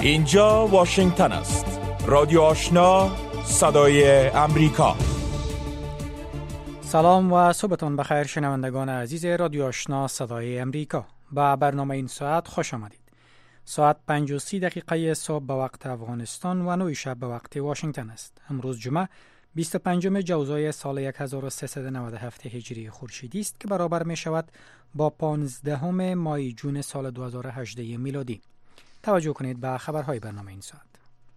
اینجا واشنگتن است. رادیو آشنا، صدای امریکا. سلام و صبحتون بخیر شنوندگان عزیز رادیو آشنا صدای امریکا. با برنامه این ساعت خوش آمدید. ساعت 5:30 صبح به وقت افغانستان و 9 شب به وقت واشنگتن است. امروز جمعه 25 جوزای سال 1397 هجری خورشیدی است که برابر می شود با 15 ماه جون سال 2018 میلادی. توجه کنید به خبرهای برنامه این ساعت.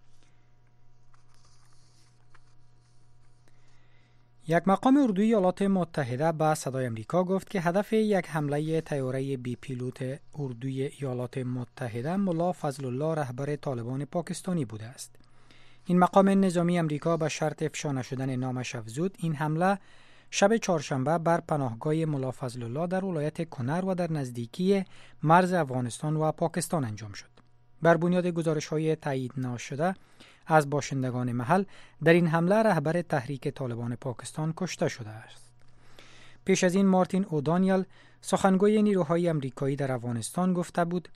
یک مقام اردوی ایالات متحده به صدای امریکا گفت که هدف یک حمله طیاره بی پیلوت اردوی ایالات متحده ملا فضل الله رهبر طالبان پاکستانی بوده است. این مقام نظامی امریکا به شرط افشا نشدن نامش افزود این حمله شب چهارشنبه بر پناهگاه ملا فضل الله در ولایت کنر و در نزدیکی مرز افغانستان و پاکستان انجام شد. بر بنیاد گزارش‌های تایید نشده از باشندگان محل، در این حمله رهبر تحریک طالبان پاکستان کشته شده است. پیش از این مارتین اودانیل سخنگوی نیروهای امریکایی در افغانستان گفته بود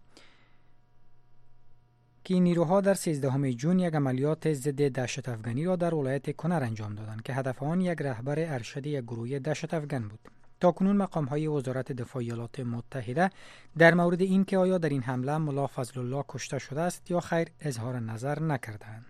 که نیروها در 13 جون یک عملیات ضد دهشت افغانی را در ولایت کنر انجام دادند که هدف آن یک رهبر ارشد یک گروه دهشت افغان بود. تاکنون مقام‌های وزارت دفاع ایالات متحده در مورد اینکه آیا در این حمله ملا فضل الله کشته شده است یا خیر اظهار نظر نکردند.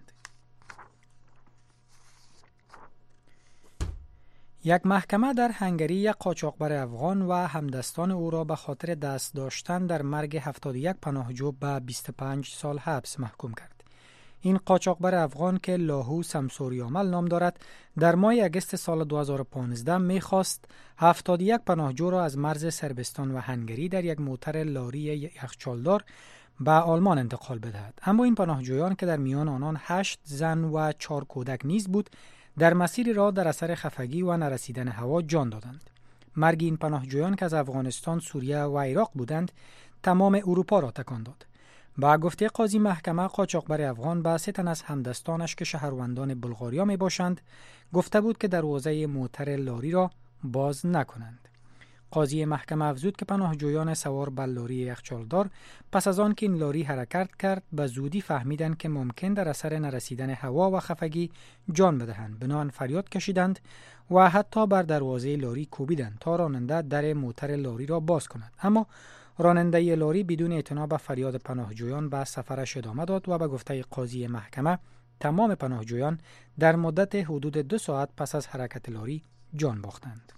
یک محکمه در هنگری یک قاچاقبر افغان و همدستان او را به خاطر دست داشتن در مرگ 71 پناهجو به 25 سال حبس محکوم کرد. این قاچاقبر افغان که لاهو سمسوریامل نام دارد، در ماه اگست سال 2015 می‌خواست 71 پناهجو را از مرز صربستان و هنگری در یک موتر لاری یخچالدار به آلمان انتقال بدهد. اما این پناهجویان که در میان آنان 8 زن و 4 کودک نیز بود، در مسیر راه در اثر خفگی و نرسیدن هوا جان دادند. مرگ این پناهجویان که از افغانستان، سوریه و عراق بودند، تمام اروپا را تکان داد. با گفته قاضی محکمه، قاچاقبر افغان به 3 تن از همدستانش که شهروندان بلغاریا می باشند گفته بود که دروازه موتر لاری را باز نکنند. قاضی محکمه افزود که پناهجویان سوار بر لاری یخچالدار پس از آن که این لاری حرکت کرد به زودی فهمیدند که ممکن در اثر نرسیدن هوا و خفگی جان بدهند. بنابراین فریاد کشیدند و حتی بر دروازه لاری کوبیدند تا راننده در موتر لاری را باز کند. اما راننده لاری بدون اعتنا به فریاد پناهجویان به سفرش ادامه داد و به گفته قاضی محکمه تمام پناهجویان در مدت حدود 2 ساعت پس از حرکت لاری جان باختند.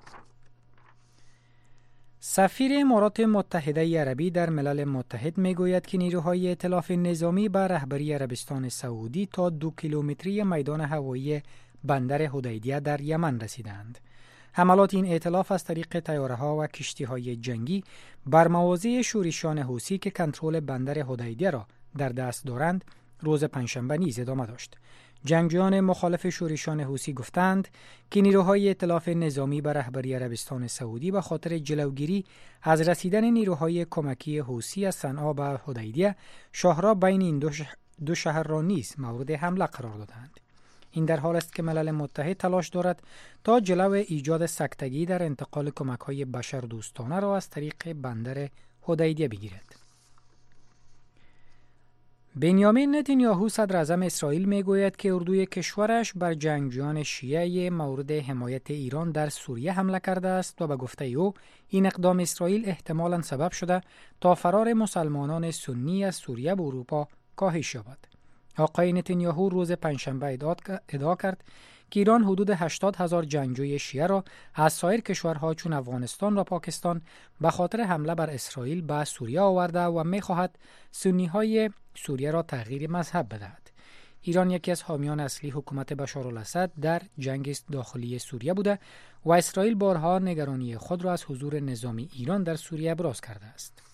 سفیر امارات متحده عربی در ملل متحد میگوید که نیروهای ائتلاف نظامی به رهبری عربستان سعودی تا 2 کیلومتری میدان هوایی بندر حدیدیه در یمن رسیدند. حملات این ائتلاف از طریق طیاره‌ها و کشتی‌های جنگی بر مواضع شورشیان حوثی که کنترل بندر حدیدیه را در دست دارند روز پنجشنبه نیز ادامه داشت. جنگجویان مخالف شورشیان حوثی گفتند که نیروهای ائتلاف نظامی به رهبری عربستان سعودی به خاطر جلوگیری از رسیدن نیروهای کمکی حوثی از صنعا به حدیدیه شاهراه بین این دو شهر را نیز مورد حمله قرار دادند. این در حال است که ملل متحد تلاش دارد تا جلو ایجاد سکتگی در انتقال کمک‌های بشردوستانه را از طریق بندر حدیدیه بگیرد. بنیامین نتانیاهو صدر اعظم اسرائیل میگوید که اردوی کشورش بر جنگجویان شیعه مورد حمایت ایران در سوریه حمله کرده است و به گفته او این اقدام اسرائیل احتمالاً سبب شده تا فرار مسلمانان سنی از سوریه به اروپا کاهش یابد. آقای نتانیاهو روز پنجشنبه ادعا کرد که ایران حدود 80,000 جنگجوی شیعه را از سایر کشورها چون افغانستان و پاکستان به خاطر حمله بر اسرائیل به سوریه آورده و می‌خواهد سنی‌های سوریه را تغییر مذهب بدهد. ایران یکی از حامیان اصلی حکومت بشارالاسد در جنگ داخلی سوریه بوده و اسرائیل بارها نگرانی خود را از حضور نظامی ایران در سوریه ابراز کرده است.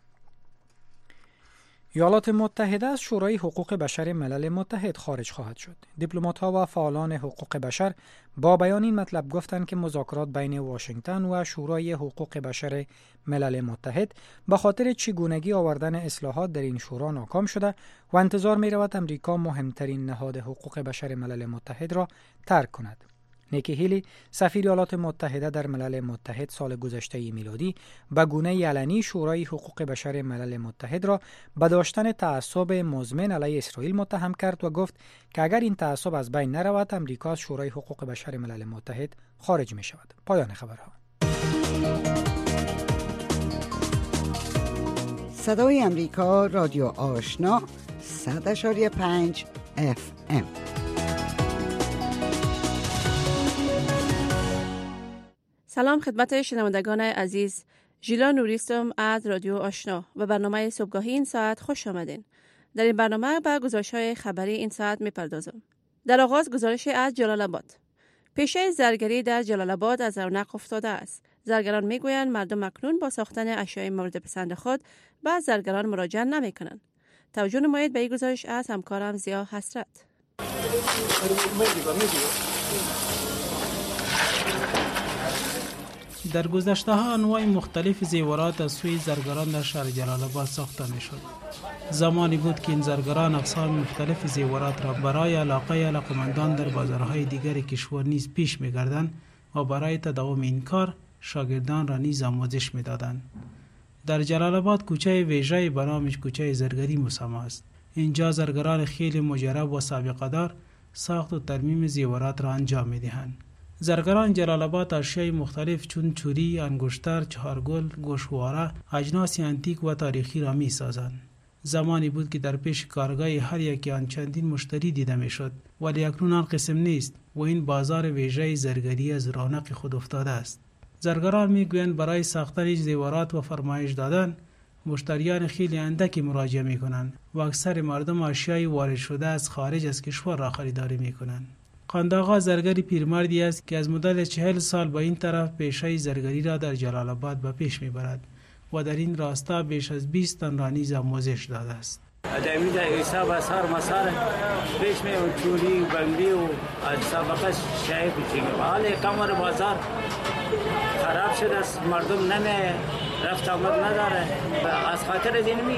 ایالات متحده از شورای حقوق بشر ملل متحد خارج خواهد شد. دیپلمات‌ها و فعالان حقوق بشر با بیان این مطلب گفتند که مذاکرات بین واشنگتن و شورای حقوق بشر ملل متحد به خاطر چگونگی آوردن اصلاحات در این شورا ناکام شده و انتظار می‌رود امریکا مهمترین نهاد حقوق بشر ملل متحد را ترک کند. نیکی هیلی سفیر ایالات متحده در ملل متحد سال گذشته میلادی به گونه علنی شورای حقوق بشر ملل متحد را به داشتن تعصب مزمن علیه اسرائیل متهم کرد و گفت که اگر این تعصب از بین نرود امریکا از شورای حقوق بشر ملل متحد خارج می شود. پایان خبرها. صدای امریکا رادیو آشنا 100.5 FM. سلام خدمت شنوندگان عزیز. ژیلا نوریستم از رادیو آشنا و برنامه صبحگاهی این ساعت خوش آمدین. در این برنامه به گزارش‌های خبری این ساعت می‌پردازم. در آغاز گزارش از جلال آباد. پیشه زرگری در جلال آباد از رونق افتاده است. زرگران میگویند مردم اکنون با ساختن اشیاء مورد پسند خود به زرگران مراجعه نمی‌کنند. توجه نمایید به این گزارش از همکارم زیا حسرت. در گذشته ها انواع مختلف زیورات از سوی زرگران در شهر جلال آباد ساخته میشد. زمانی بود که این زرگران اقسام مختلف زیورات را برای علاقه علاقمندان در بازارهای دیگر کشور نیز پیش می‌گردند و برای تداوم این کار شاگردان را نیز آموزش می‌دادند. در جلال آباد کوچه ویژه‌ای به نام کوچه زرگری مسمى است. اینجا زرگران خیلی مجرب و سابقه دار ساخت و ترمیم زیورات را انجام می‌دهند. زرگران جلال آباد اشیای مختلف چون چوری، انگشتر، چهارگل، گوشواره، اجناس انتیک و تاریخی را می‌سازند. زمانی بود که در پیش کارگاه هر یکی آن چندین مشتری دیده می‌شد، ولی اکنون آن قسم نیست و این بازار ویژه زرگری از رونق خود افتاده است. زرگران میگویند برای ساختن زیورات و فرمایش دادن مشتریان خیلی اندکی مراجعه می‌کنند و اکثر مردم اشیای وارد شده از خارج از کشور را خریداری می‌کنند. قنداغا زرگری پیرمردی است که از مدت 40 سال به این طرف پیشه زرگری را در جلال آباد به پیش میبرد و در این راستا بیش از 20 تن را نیز آموزش داده است. ادمی در حساب اثر مسار پیش می و چوری و بندی و سابقه شایع بچینه و حال کمر بازار خراب شده است. مردم نمی رفت آمد نداره. از خاطر از اینمی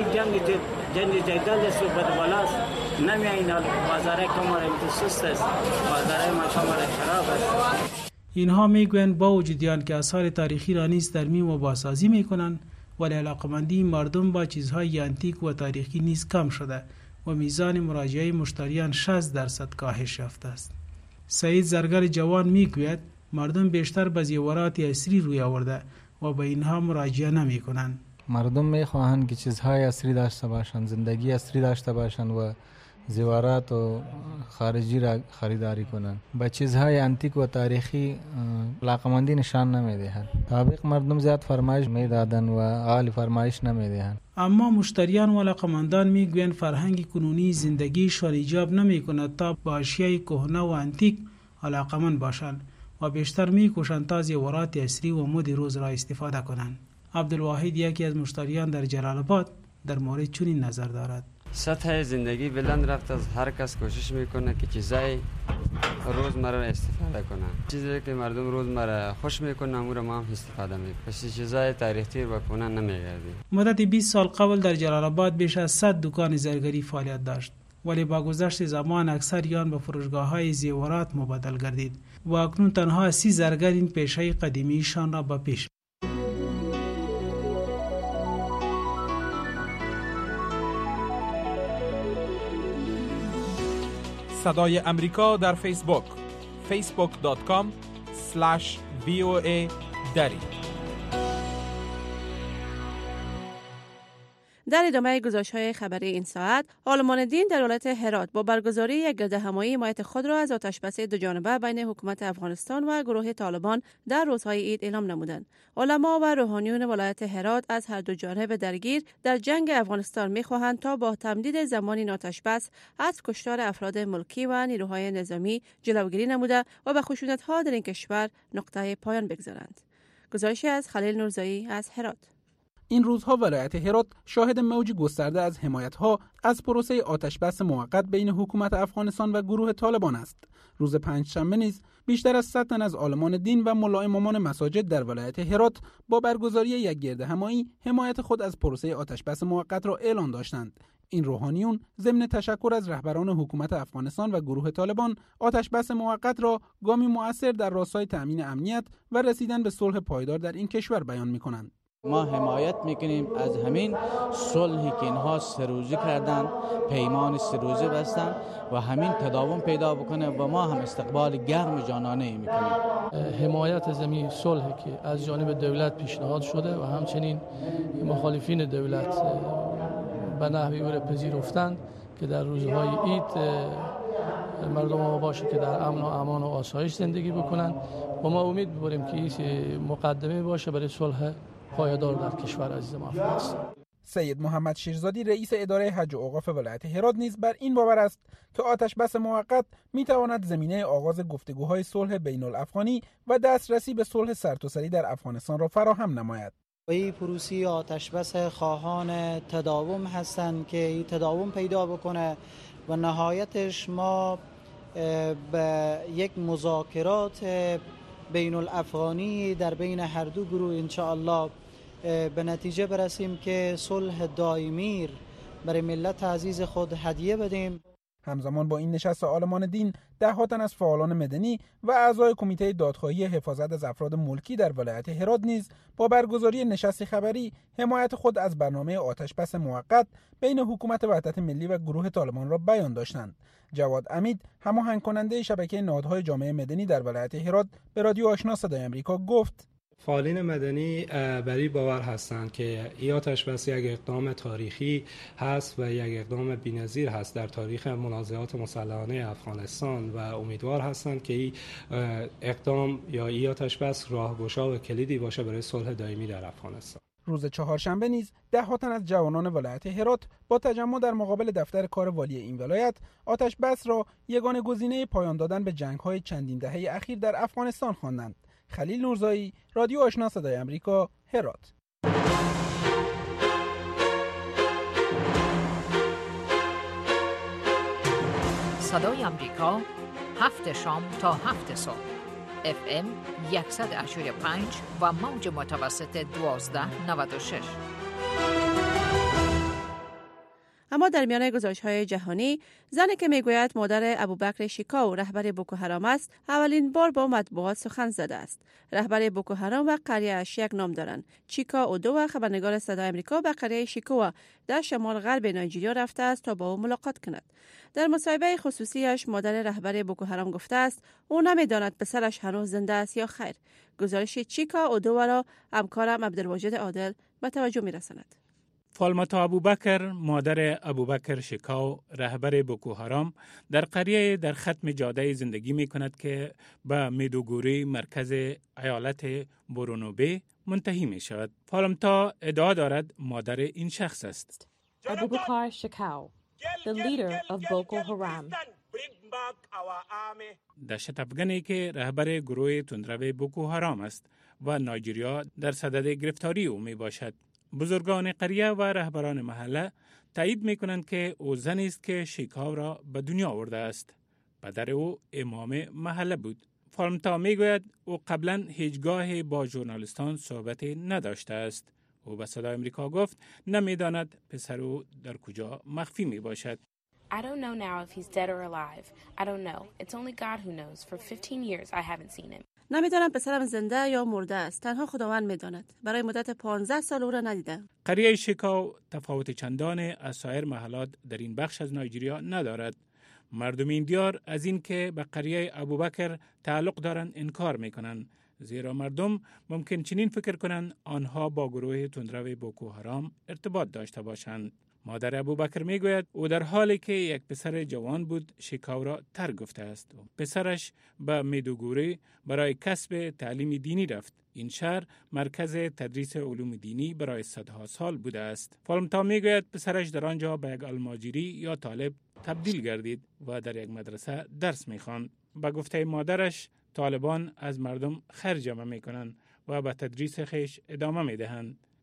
جنگ جدال است و بدبالاست. نمی این بازار کمر سست است. بازار ما کمر خراب است. اینها میگویند با وجود آن که آثار تاریخی را نیز ترمیم و بازسازی میکنند، ولی علاقمندی مردم با چیزهای انتیک و تاریخی نیز کم شده و میزان مراجعه مشتریان 60% کاهش یافته است. سعید زرگر جوان میگوید مردم بیشتر به زیورات عصری روی آورده و به اینها مراجعه نمی کنند. مردم میخواهند که چیزهای عصری داشته باشند، زندگی عصری داشته باشند و زیورات و خارجی را خریداری کنند. به چیزهای انتیک و تاریخی علاقمندی نشان نمیدهند. طابق مردم زیاد فرمایش میدادند و حال فرمایش نمیدهند. اما مشتریان و علاقمندان میگویند فرهنگ کنونی زندگیشان ایجاب نمیکند تا با اشیای کهنه و انتیک علاقمند باشند و بیشتر میکوشند تا زیورات عصری و مد روز را استفاده کنند. عبدالواحد یکی از مشتریان در جلال آباد در مورد چنین نظر دارد. سطح زندگی بلند رفت از هر کس کوشش میکنه که چیزای روزمره را استفاده کنه. چیزی که مردم روزمره خوش میکنه اون را ما هم استفاده میکنیم. پس چیزای تاریخی و کهنه نمیگردیم. مدت 20 سال قبل در جلال آباد بیش از 100 دکان زرگری فعالیت داشت، ولی با گذشت زمان اکثر آن به فروشگاه‌های زیورات مبادل گردید و اکنون تنها 30 زرگر این پیشه قدیمیشان را به پیش. صدای امریکا در فیسبوک facebook.com/VOA دری. در ادامه گزارش‌های خبری این ساعت، آلمان دین در ولایت هرات با برگزاری یک گردهمایی حمایت خود را از آتشبس دو جانبه بین حکومت افغانستان و گروه طالبان در روزهای عید اعلام نمودند. علما و روحانیون ولایت هرات از هر دو جانب درگیر در جنگ افغانستان می‌خواهند تا با تمدید زمان این آتشبس از کشتار افراد ملکی و نیروهای نظامی جلوگیری نموده و به خشونت‌ها در این کشور نقطه پایان بگذارند. گزارشی از خلیل نورزایی از هرات. این روزها ولایت هرات شاهد موج گسترده از حمایت‌ها از پروسه آتشبس موقت بین حکومت افغانستان و گروه طالبان است. روز پنجشنبه نیز بیشتر از 100 تن از عالمان دین و ملا امامان مساجد در ولایت هرات با برگزاری یک گردهمایی حمایت خود از پروسه آتشبس موقت را اعلان داشتند. این روحانیون ضمن تشکر از رهبران حکومت افغانستان و گروه طالبان آتشبس موقت را گامی مؤثر در راستای تأمین امنیت و رسیدن به صلح پایدار در این کشور بیان می‌کنند. ما حمایت میکنیم از همین صلحی که اینها 3 روزه کردن، پیمان 3 روزه بستن و همین تداوم پیدا بکنه و ما هم استقبال گرم جانانه میکنیم. حمایت از همین صلحی که از جانب دولت پیشنهاد شده و همچنین مخالفین دولت به نحوی او را پذیرفتند که در روزهای عید مردم ما باشه که در امن و امان و آسایش زندگی بکنند و ما امید می‌بریم که این مقدمه باشه برای صلح پایدار در کشور عزیز ما افغانستان. سید محمد شیرزادی رئیس اداره حج و اوقاف ولایت هرات نیز بر این باور است که آتشبس موقت میتواند زمینه آغاز گفتگوهای صلح بین الافغانی و دسترسی به صلح سرتاسری در افغانستان را فراهم نماید. این پروسی آتشبس خواهان تداوم هستند که این تداوم پیدا بکنه و نهایتش ما به یک مذاکرات بین الافغانی در بین هر دو گروه انشاءالله به نتیجه برسیم که صلح دائمی برای ملت عزیز خود هدیه بدیم. همزمان با این نشست عالمان دین، 10 تن از فعالان مدنی و اعضای کمیته دادخواهی حفاظت از افراد ملکی در ولایت هرات نیز با برگزاری نشست خبری حمایت خود از برنامه آتشبس موقت بین حکومت وحدت ملی و گروه طالبان را بیان داشتند. جواد امید، هماهنگ کننده شبکه نهادهای جامعه مدنی در ولایت هرات، به رادیو آشنا صدای آمریکا گفت: فعالین مدنی بری باور هستند که این آتشبس یک اقدام تاریخی هست و یک اقدام بی‌نظیر هست در تاریخ منازعات مسلحانه افغانستان و امیدوار هستند که این اقدام یا این آتشبس راهگشا و کلیدی باشه برای صلح دائمی در افغانستان. روز چهارشنبه نیز 10 تن از جوانان ولایت هرات با تجمع در مقابل دفتر کار والی این ولایت آتشبس را یگانه گزینه پایان دادن به جنگ‌های چندین دهه اخیر در افغانستان خواندند. خلیل نورزایی، رادیو آشنا صدای آمریکا، هرات. صدای آمریکا 7 شام تا 7 صبح FM 100.5 و موج متوسط 1296. اما در میان گزارش‌های جهانی، زنی که میگوید مادر ابوبکر شیکاو رهبر بوکو حرام است، اولین بار با مطبوعات سخن زده است. رهبر بوکو حرام و قریه‌اش یک نام دارند. چیکا اودو، خبرنگار صدای آمریکا، به قریه شیکاوا در شمال غرب نایجریا رفته است تا با او ملاقات کند. در مصاحبه خصوصیش مادر رهبر بوکو حرام گفته است او نمی‌داند پسرش هنوز زنده است یا خیر. گزارش چیکا اودو را همکارم عبدالواجد عادل به توجه می‌رساند. فالمتا ابوبکر، مادر ابوبکر شیکاو رهبر بوکو حرام، در قریه در ختم جاده زندگی می کند که به میدوگوری مرکز ایالت برونوبه منتهی می شود. فالمتا ادعا دارد مادر این شخص است. Abubakar Shekau, the leader of Boko Haram. دشت افغانی که رهبر گروه تندرو بوکو حرام است و نایجریا در صدد گرفتاری او می باشد. بزرگان قریه و رهبران محله تایید می‌کنند که او زنی است که شیکاو را به دنیا آورده است. پدر او امام محله بود. فالمتا میگوید او قبلا هیچگاه با ژورنالیستان صحبتی نداشته است. او به صدای آمریکا گفت نمی‌داند پسر او در کجا مخفی میباشد. I don't know now if he's dead or alive. I don't know. It's only God who knows. For 15 years I haven't seen him. نمیدانم پسرم زنده یا مرده است. تنها خداوند میداند. برای مدت 15 سال او را ندیدم. قریه شیکاو تفاوت چندان از سایر محلات در این بخش از نایجریا ندارد. مردم این دیار از این که به قریه ابوبکر تعلق دارند انکار میکنند. زیرا مردم ممکن چنین فکر کنند آنها با گروه تندرو بوکو حرام ارتباط داشته باشند. مادر ابوبکر میگوید او در حالی که یک پسر جوان بود شیکاو را ترک گفته است. پسرش به میدوگوری برای کسب تعلیم دینی رفت. این شهر مرکز تدریس علوم دینی برای صدها سال بوده است. فالمتا میگوید پسرش در آنجا به یک الماجری یا طالب تبدیل گردید و در یک مدرسه درس میخواند. به گفته مادرش طالبان از مردم خرج جمع میکنند و به تدریس خیش ادامه میدهند.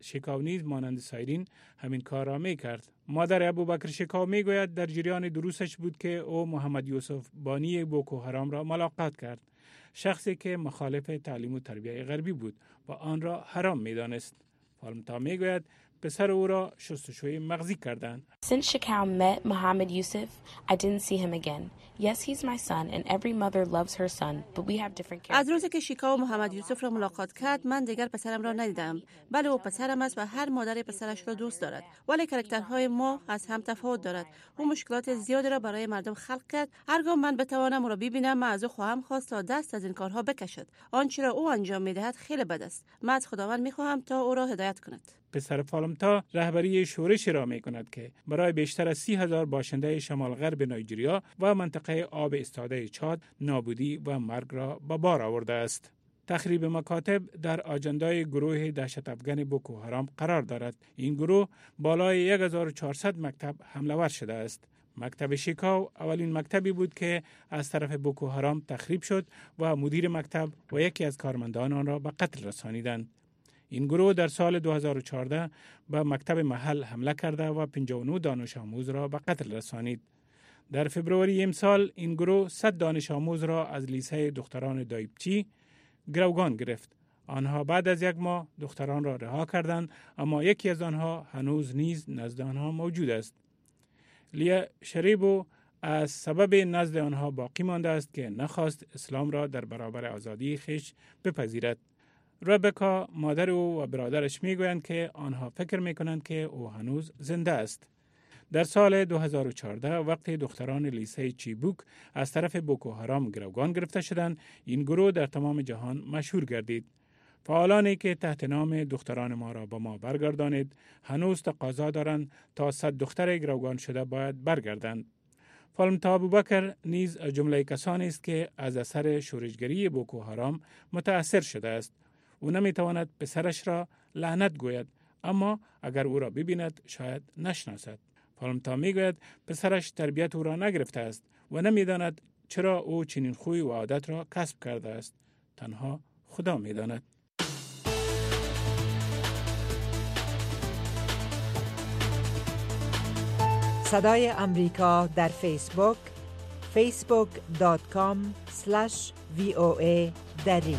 شکاو نیز مانند سایرین همین کار را می کرد. مادر ابوبکر شکاو می گوید در جریان دروسش بود که او محمد یوسف بانی بوکو حرام را ملاقات کرد. شخصی که مخالف تعلیم و تربیت غربی بود و آن را حرام می دانست. فالمتا می گوید پسر او را شستشوی مغزی کردند. Since Shekau met Mohammed Yusuf, I didn't see him again. Yes, he's my son and every mother loves her son, but we have different characters. از روزی که شیکاو محمد یوسف را ملاقات کرد من دیگر پسرم را ندیدم. بله او پسرم است و هر مادر پسرش را دوست دارد، ولی کاراکترهای ما از هم تفاوت دارد. او مشکلات زیادی را برای مردم خلق کرد. هرگاه من بتوانم او را ببینم من از او خواهم خواست تا دست از این کارها بکشد. آنچه را او انجام می‌دهد خیلی بد است. من از خداوند می‌خواهم تا او را هدایت کند. پسر فالمتا رهبری شورشی را می کند که برای بیشتر از 30,000 باشنده شمال غرب نایجریا و منطقه آب ایستاده چاد نابودی و مرگ را به بار آورده است. تخریب مکاتب در آجندای گروه دهشت افغان بوکو حرام قرار دارد. این گروه بالای 1400 مکتب حمله ور شده است. مکتب شیکاو اولین مکتبی بود که از طرف بوکو حرام تخریب شد و مدیر مکتب و یکی از کارمندان آن را به قتل رسانیدند. این گروه در سال 2014 به مکتب محل حمله کرده و 59 دانش آموز را به قتل رسانید. در فبروری امسال این گروه 100 دانش آموز را از لیسه دختران دایبچی گروگان گرفت. آنها بعد از یک ماه دختران را رها کردند، اما یکی از آنها هنوز نیز نزد آنها موجود است. لیا شریبو از سبب نزد آنها باقی مانده است که نخواست اسلام را در برابر آزادی خویش بپذیرد. ربکا مادر او و برادرش میگویند که آنها فکر میکنند که او هنوز زنده است. در سال 2014 وقتی دختران لیسه چیبوک از طرف بوکو حرام گروگان گرفته شدند، این گروه در تمام جهان مشهور گردید. فعالانی که تحت نام دختران ما را به ما برگردانید هنوز تقاضا دارند تا 100 دختر گروگان شده باید برگردند. فالمتا ابوبکر نیز از جمله کسانی است که از اثر شورشگری بوکو حرام متاثر شده است. او نمیتواند پسرش را لعنت گوید، اما اگر او را ببیند شاید نشناسد. فالمتا میگوید پسرش تربیت او را نگرفته است و نمیداند چرا او چنین خوی و عادت را کسب کرده است. تنها خدا میداند. صدای امریکا در فیسبوک facebook.com/VOA دری.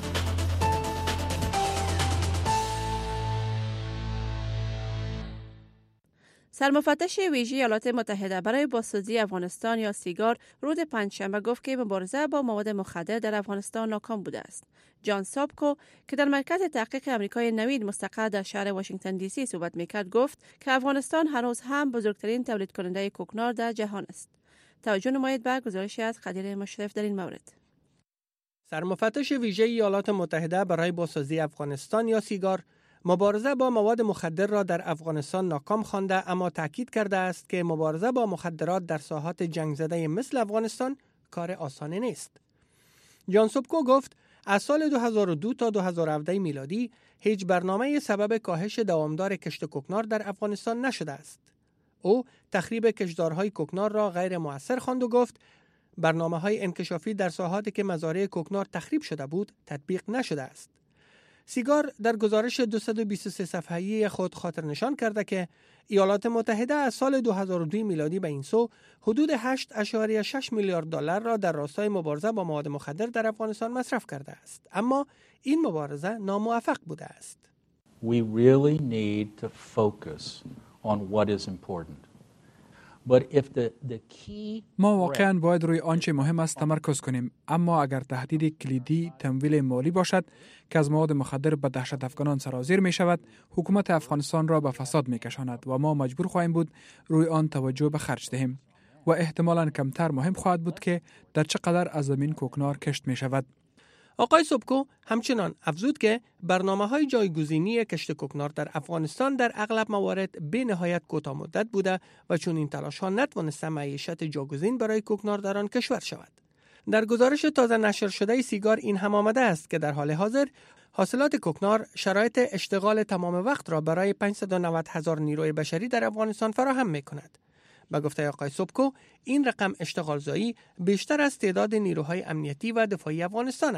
سرمفتش ویژه ایالات متحده برای بازسازی افغانستان یا سیگار روز پنجشنبه گفت که مبارزه با مواد مخدر در افغانستان ناکام بوده است. جان سابکو که در مرکز تحقیق آمریکای نوید مستقر در شهر واشنگتن دی سی صحبت میکرد گفت که افغانستان هنوز هم بزرگترین تولید کننده کوکنار در جهان است. توجه نمایید به گزارشی از خدیر مشرف در این مورد. سرمفتش ویژه ایالات متحده برای بازسازی افغانستان یا سیگار مبارزه با مواد مخدر را در افغانستان ناکام خوانده، اما تاکید کرده است که مبارزه با مخدرات در ساحات جنگ زده مثل افغانستان کار آسانی نیست. جان سابکو گفت از سال 2002 تا 2017 میلادی هیچ برنامه سبب کاهش دوامدار کشت کوکنار در افغانستان نشده است. او تخریب کشتزارهای کوکنار را غیر مؤثر خواند و گفت برنامه‌های انکشافی در ساحاتی که مزارع کوکنار تخریب شده بود تطبیق نشده است. سیگار در گزارش 223 صفحه‌ای خود خاطر نشان کرده که ایالات متحده از سال 2002 میلادی به این سو حدود 8.6 میلیارد دلار را در راستای مبارزه با مواد مخدر در افغانستان مصرف کرده است، اما این مبارزه ناموفق بوده است. We really need to focus on what is important. ما واقعا باید روی آنچه مهم است تمرکز کنیم، اما اگر تهدید کلیدی تمویل مالی باشد که از مواد مخدر به دهشت افغانان سرازیر می شود، حکومت افغانستان را به فساد می کشاند و ما مجبور خواهیم بود روی آن توجه به خرج دهیم و احتمالاً کمتر مهم خواهد بود که در چقدر از زمین کوکنار کشت می شود. آقای سابکو همچنان افزود که برنامه‌های جایگزینی کشت کوکنار در افغانستان در اغلب موارد به نهایت کوتاه مدت بوده و چون این تلاش‌ها نتوانسته معیشت جایگزین برای کوکنار در آن کشور شود. در گزارش تازه نشر شده سیگار این هم آمده است که در حال حاضر حاصلات کوکنار شرایط اشتغال تمام وقت را برای 590,000 نیروی بشری در افغانستان فراهم می‌کند. به گفته آقای سابکو این رقم اشتغالزایی بیشتر از تعداد نیروهای امنیتی و دفاعی افغانستان است،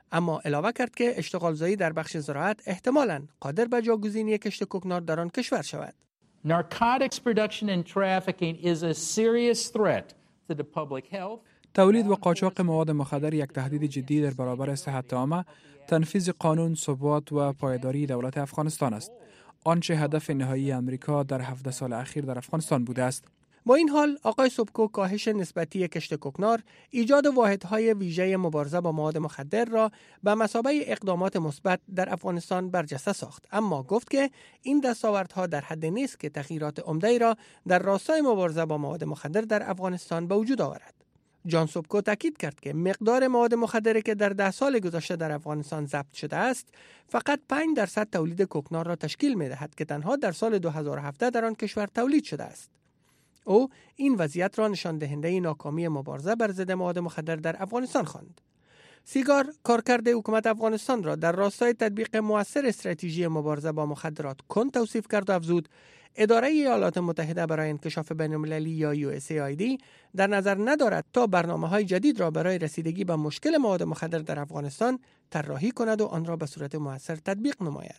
اما علاوه کرد که اشتغالزایی در بخش زراعت احتمالاً قادر به جاگزینی کشت کوکنار در آن کشور شود. Narcotics production and trafficking is a serious threat to the public health. تولید و قاچاق مواد مخدر یک تهدید جدی در برابر صحت عامه، تنفیذ قانون، ثبات و پایداری دولت افغانستان است. آنچه هدف نهایی امریکا در 17 سال اخیر در افغانستان بوده است. با این حال آقای سبکو کاهش نسبتی کشت کوکنار، ایجاد واحدهای ویژه مبارزه با مواد مخدر را به مثابه اقدامات مثبت در افغانستان برجسته ساخت، اما گفت که این دستاوردها در حد نیست که تغییرات عمده‌ای را در راستای مبارزه با مواد مخدر در افغانستان به وجود آورد. جان سبکو تاکید کرد که مقدار مواد مخدری که در 10 سال گذشته در افغانستان ضبط شده است فقط 5% تولید کوکنار را تشکیل می‌دهد که تنها در سال 2017 در آن کشور تولید شده است. او این وضعیت را نشان دهنده ناکامی مبارزه بر ضد مواد مخدر در افغانستان خواند. سیگار کارکرد حکومت افغانستان را در راستای تطبیق مؤثر استراتژی مبارزه با مخدرات کند توصیف کرد و افزود اداره ایالات متحده برای انکشاف بین‌المللی یا USAID در نظر ندارد تا برنامه‌های جدید را برای رسیدگی به مشکل مواد مخدر در افغانستان طراحی کند و آن را به صورت مؤثر تطبیق نماید.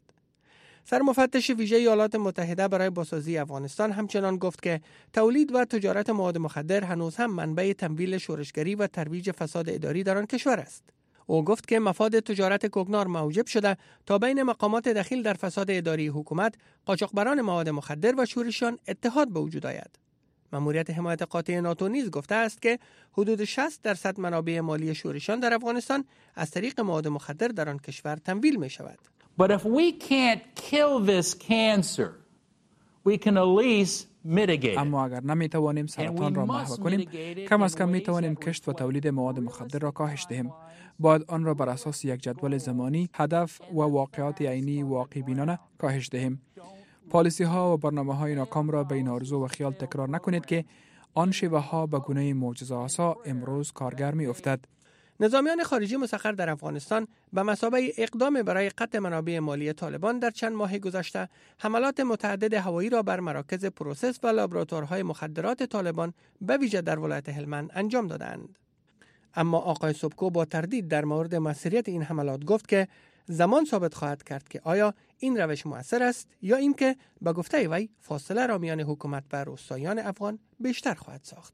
سرمفتش ویژه ایالات متحده برای بازسازی افغانستان همچنان گفت که تولید و تجارت مواد مخدر هنوز هم منبع تمویل شورشگری و ترویج فساد اداری در آن کشور است. او گفت که مفاد تجارت کوکنار موجب شده تا بین مقامات دخیل در فساد اداری حکومت، قاچاقبران مواد مخدر و شورشیان اتحاد به وجود آید. مأموریت حمایت قاطع ناتو نیز گفته است که حدود 60% منابع مالی شورشیان در افغانستان از طریق مواد مخدر در آن کشور تمویل می شود. But if we can't kill this cancer, we can at least mitigate. اما اگر نمیتوانیم سرطان را محو کنیم، کم از کم میتوانیم کشت و تولید مواد مخدر را کاهش دهیم. باید آن را بر اساس یک جدول زمانی، هدف و واقعات عینی واقع بینانه کاهش دهیم. پالیسی ها و برنامه های ناکام را بین آرزو و خیال تکرار نکنید که آن شیوه ها به گونه معجزه‌آسا امروز کارگر می افتد. نظامیان خارجی مسخر در افغانستان به مثابه اقدام برای قطع منابع مالی طالبان در چند ماه گذشته حملات متعدد هوایی را بر مراکز پروسس و لابراتوارهای مخدرات طالبان به ویژه در ولایت هلمند انجام دادند. اما آقای سبکو با تردید در مورد موثریت این حملات گفت که زمان ثابت خواهد کرد که آیا این روش مؤثر است یا اینکه به گفته وی فاصله را میان حکومت و روستاییان افغان بیشتر خواهد ساخت.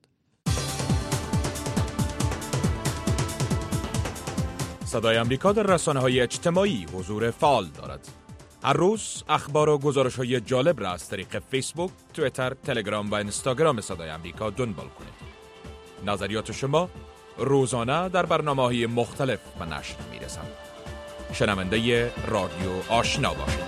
صدای امریکا در رسانه‌های اجتماعی حضور فعال دارد. هر روز اخبار و گزارش‌های جالب را از طریق فیسبوک، توییتر، تلگرام و اینستاگرام صدای امریکا دنبال کنید. نظریات شما روزانه در برنامه‌های مختلف به نشر می‌رسند. شنونده رادیو آشنا باشید.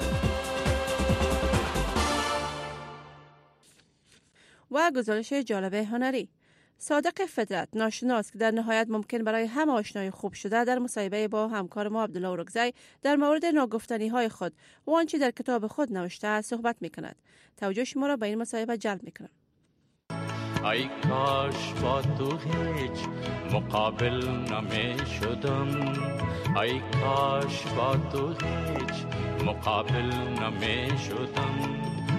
و گزارش جالب هنری. صادق فطرت، ناشناس که در نهایت ممکن برای همه آشنای خوب شده، در مصاحبه با همکار ما عبدالله اورکزی در مورد ناگفتنی های خود و آنچه در کتاب خود نوشته صحبت می کند. توجه شما را به این مصاحبه جلب می کنم. ای کاش با تو هیچ مقابل نمی شدم، ای کاش با تو هیچ مقابل نمی شدم.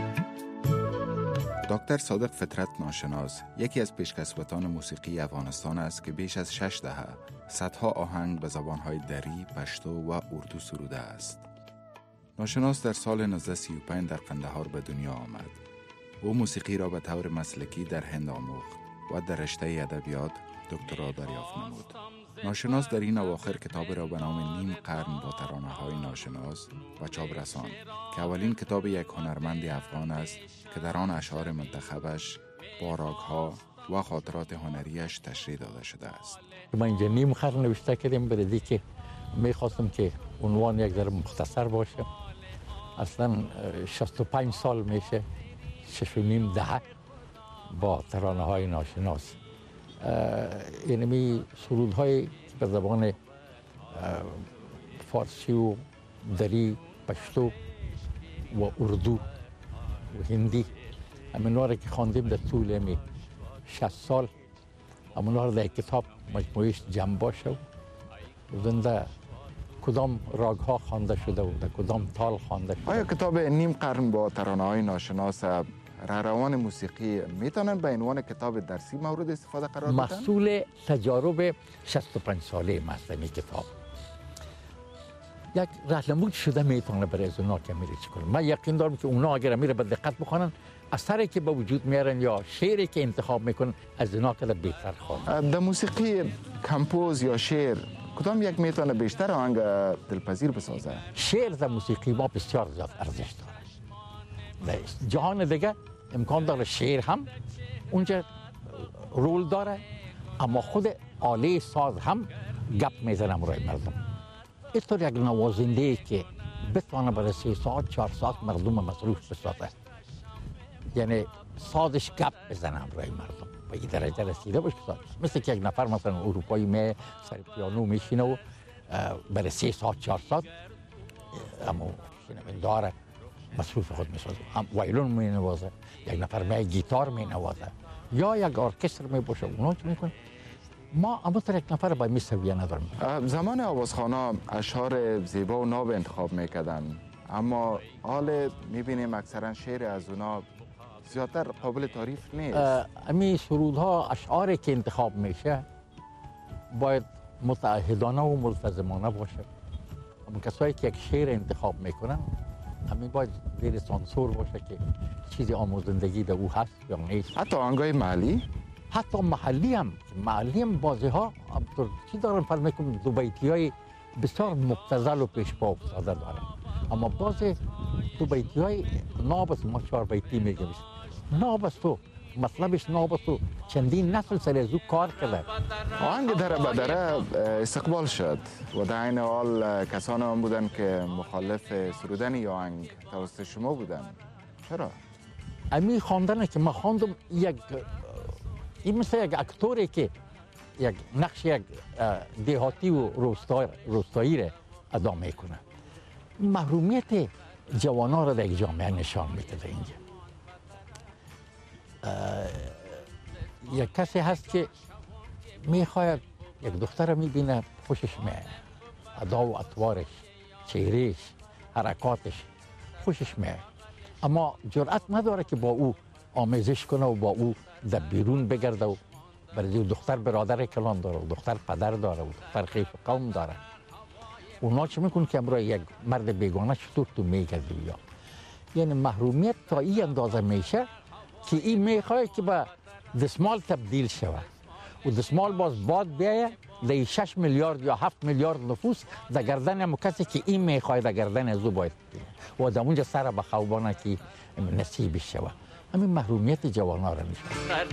دکتر صادق فطرت ناشناس یکی از پیشکسوتان موسیقی افغانستان است که بیش از 6 دهه صدها آهنگ به زبانهای دری، پشتو و اردو سروده است. ناشناس در سال 1935 در قندهار به دنیا آمد. او موسیقی را به طور مسلکی در هند آموخت و در رشته ادبیات دکترا دریافت نمود. ناشناس در این اواخر کتاب را به نام نیم قرن با ترانه‌های ناشناس و چاپ رساند که اولین کتاب یک هنرمند افغان است که در آن اشعار منتخبش با راگ‌ها و خاطرات هنریش تشریح داده شده است. ما اینجا نیم قرن نوشته کردیم برای که میخواستم که عنوان یک ذره مختصر باشه. اصلا 65 سال میشه، 6.5 دهه با ترانه‌های ناشناس. اینمی سرودهای به زبان فارسی و دری، پشتو و اردو و هندی، همین‌ها را که خواندیم در طول امی 60 سال، همین‌ها را در کتاب مجموعهش جمع باشه و زنده کدام راگ‌ها خوانده شده و در کدام تال خوانده شده. آیا کتاب نیم قرن با ترانه‌های ناشناس رهروان موسیقی میتونن به عنوان کتاب درسی مورد استفاده قرار بدن؟ محصول تجارب 65 ساله است این کتاب. یک راهنمود شده میتونه برای از اونا که میره چیکار. من یقین دارم که اونا اگر میره به دقت بخونن اثری که به وجود میارن یا شعری که انتخاب میکنن از اونا که بهتر خوانن. در موسیقی کمپوز یا شعر کدام یک میتونه بیشتر آهنگ دلپذیر بسازه؟ شعر در موسیقی ما بسیار زیاد ارزش داره. در جهان دیگه امکان داره شعر هم اونجا رول داره، اما خود آله ساز هم گپ میزنه برای مردم. اینطور یک نوازنده که بتونه برای 3 ساعت 4 ساعت مردم مصروف بسازه، یعنی سازش گپ بزنه برای مردم به این درجه رسیده باشه که مثل که یک نفر مثلا اروپایی می سر پیانو میشینه و برای 3 ساعت 4 ساعت اما شنوندار مصروف خود میسازه، هم وایلون می نوازه، یک نفر می گیتار می نوازه یا یک ارکستر می باشه، اونا چی میکنه؟ ما اما یک نفر با می سویه نداریم. زمان آوازخوانا اشعار زیبا و ناب انتخاب میکردن، اما حال میبینیم اکثرا شعر از اونا زیادتر قابل تعریف نیست. امی سرودها اشعاری که انتخاب میشه باید متعهدانه و ملتزمانه باشه. اما کسایی که یک شعر انتخاب میکنن همین باید زیر سانسور باشه که چیزی آموزندگی در او هست یا نیست. حتی آهنگای محلی؟ حتی محلی هم بازی ها چی دارن فرض میکنم دو بیتی های بسیار مبتذل و پیش پا افتاده داره، اما بازی دو بیتی های نابست ما 4 بیتی میگیم نابست تو مطلبش نابست تو چندین نسل سر از او کار کرده. آهنگ دره به دره استقبال شد و در این حال کسان هم بودن که مخالف سرودن این آهنگ توسط شما بودن. چرا؟ امی خواندن که ما خواندم این مثل یک اکتوری که یک نقش یک دهاتی و روستایی را ادا میکنه. محرومیت جوانا را در یک جامعه نشان میده. اینجا یک کسی هست که میخواید یک دختر میبینه خوشش میاد، ادا و اطوارش، چهرهش، حرکاتش خوشش میاد، اما جرأت نداره که با او آمیزش کنه و با او در بیرون بگرده و برای دختر برادر کلان داره و دختر پدر داره و دختر خیش و قوم داره. اونا چه میکنه که امروز یک مرد بیگانه چطور تو میگردی یا یعنی محرومیت تا این اندازه میشه که این میخواد که به دستمال تبدیل شود و دستمال باز باد بیایه در 6 میلیارد یا 7 میلیارد نفوس در گردن همون کسی که این میخواد در گردن از او باید و در اونجا سر به خوابانه که نصیبش شود. همین محرومیت جوانا را میشه.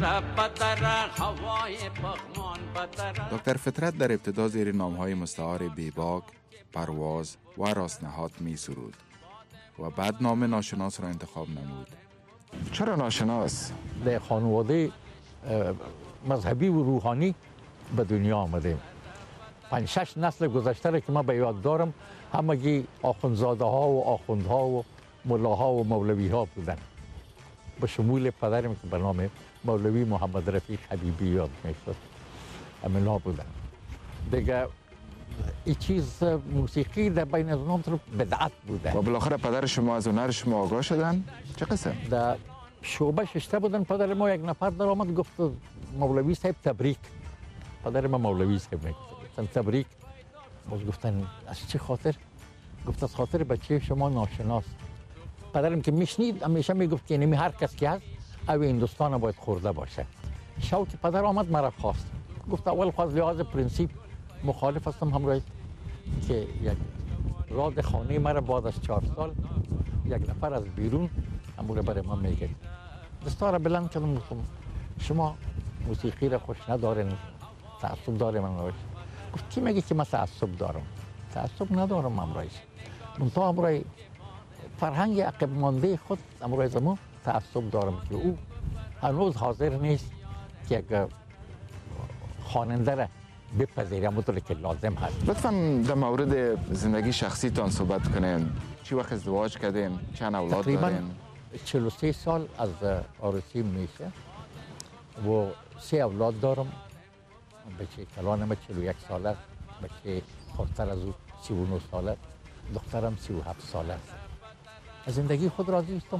دکتر فطرت در ابتدا زیر نامهای مستعار بیباک، پرواز و راستنهاد می سرود و بعد نام ناشناس را انتخاب نمود. چرا ناشناس؟ در خانواده مذهبی و روحانی به دنیا آمده. 5-6 نسل گذشته که من به یاد دارم همگی آخوندزاده ها و آخوندها و ملاها و مولوی ها بودن، به شمول پدرم که به نام مولوی محمد رفیق حبیبی یاد میشد. امینا بودن دیگه. این چیز موسیقی در بین از اونها بدعت بوده. و بالاخره پدر شما از هنر شما آگاه شدن؟ چه قسم؟ در شعبه ششته بودن. پدر ما یک نفر در آمد گفت مولوی صاحب تبریک. پدر ما مولوی صاحب میگفتن تبریک. باز گفتن از چه خاطر؟ گفت از خاطر بچه شما ناشناس. پدرم که میشنید همیشه میگفت که نمی هر کس که هست او هندوستان باید خورده باشه. شو که پدر آمد مرا خواست، گفت اول خواست لحاظ پرینسیپ مخالف هستم همراه که یک راد خانه مرا بعد از 4 سال یک نفر از بیرون امور برای من میگه. دستار بلند کردم گفتم شما موسیقی را خوش ندارین، تعصب داره من روش. گفت کی میگه که من تعصب دارم؟ تعصب ندارم امروز. من تا امروز فرهنگ عقب مانده خود امروز زمان تعصب دارم که او هنوز حاضر نیست که یک خواننده را بپذیریم همونطور که لازم هست. لطفاً در مورد زندگی شخصیتان صحبت کنین. چی وقت ازدواج کردین؟ چند اولاد دارین؟ تقریباً 43 سال از آرسی میشه و 3 اولاد دارم. بچه کلانم 41 ساله، بچه خودتر از او 39 ساله، دخترم 37 ساله است. از زندگی خود راضی هستم.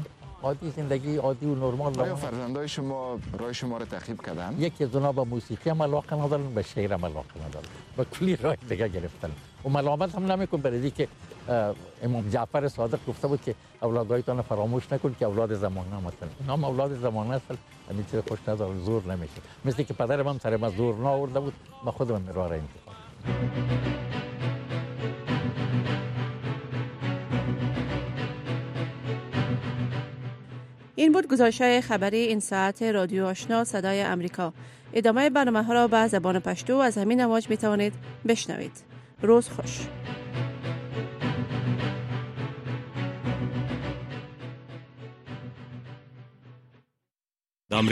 عادی زندگی عادی و نرمال. آیا فرزندای شما راه شما رو تعقیب کردن؟ یکی از اونها به موسیقی هم علاقه ندارن، به شعر هم علاقه ندارن، به کلی راه دیگه گرفتن و ملامت هم نمیکن برای که امام جعفر صادق گفته بود که اولادایتان فراموش نکن که اولاد زمانه هستن. اینا هم اولاد زمانه هستن، همین چیز خوش نداره، زور نمیشه. مثل که پدرم هم سر ما زور نآورده بود، ما خودم راه را انتخاب. این بود گزارش‌های خبری این ساعت رادیو آشنا صدای امریکا. ادامه برنامه‌ها را به زبان پشتو از همین امواج می‌توانید بشنوید. روز خوش.